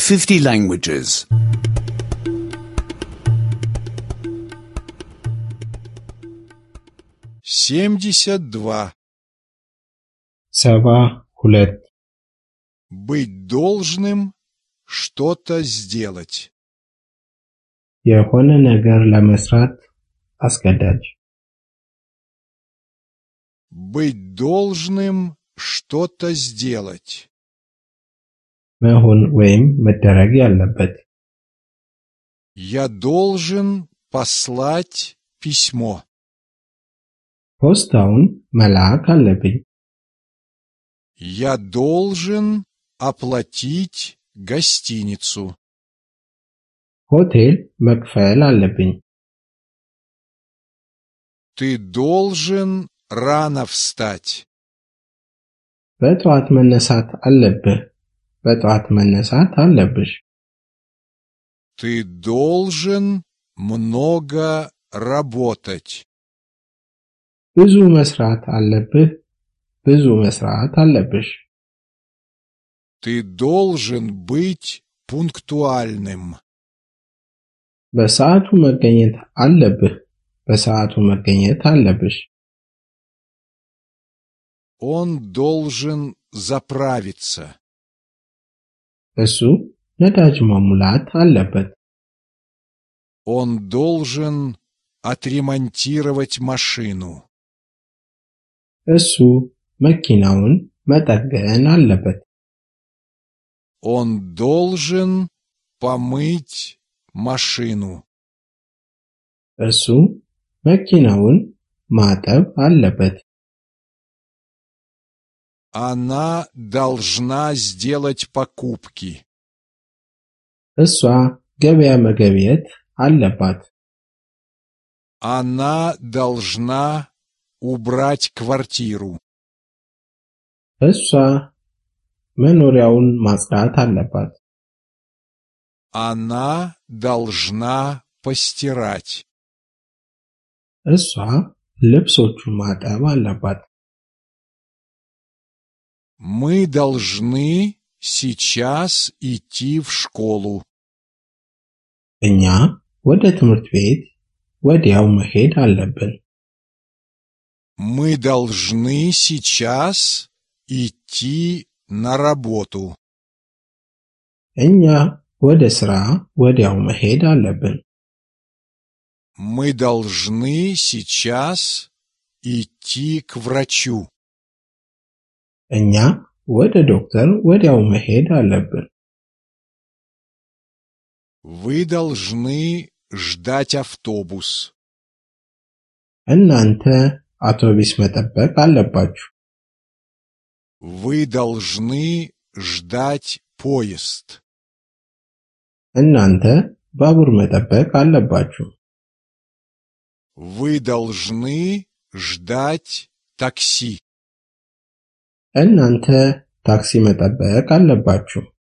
50 languages. 72. 72 Быть должным что-то сделать. የሆነ ነገር ለመስራት አስገዳጅ Быть должным что-то сделать. መሆን ወይም መደረግ ያለበት Я должен послать письмо. ፖስታውን መላክ አለብኝ Я должен оплатить гостиницу. ሆቴል መክፈል አለብኝ Ты должен рано встать. በጠዋት መነሳት አለብህ በጠዋት መነሳት አለብሽ Ты должен много работать. ብዙ መስራት አለብህ ብዙ መስራት አለብሽ Ты должен быть пунктуальным. በሰዓቱ መገኘት አለብህ በሰዓቱ መገኘት አለብሽ Он должен заправиться. እሱ ነዳጅ መሙላት አለበት Он должен отремонтировать машину. እሱ መኪናውን መጠገን አለበት Он должен помыть машину. እሱ መኪናውን ማጠብ አለበት Она должна сделать покупки. እሷ ገበያ መገብየት አለባት Она должна убрать квартиру. እሷ መኖሪያውን ማጽዳት አለባት Она должна постирать. እሷ ልብሶቹን ማጠብ አለባት Мы должны сейчас идти в школу. እኛ ወደ ትምህርት ቤት ወዲያው መሄድ አለብን Мы должны сейчас идти на работу. እኛ ወደ ስራ ወዲያው መሄድ አለብን Мы должны сейчас идти к врачу. እኛ ወደ ዶክተር ወዲያው መሄድ አለብን Вы должны ждать автобус. እናንተ አውቶቡስ መጠበቅ አለባችሁ Вы должны ждать поезд. እናንተ ባቡር መጠበቅ አለባችሁ Вы должны ждать такси. እናንተ ታክሲ መጠበቅ አለባችሁ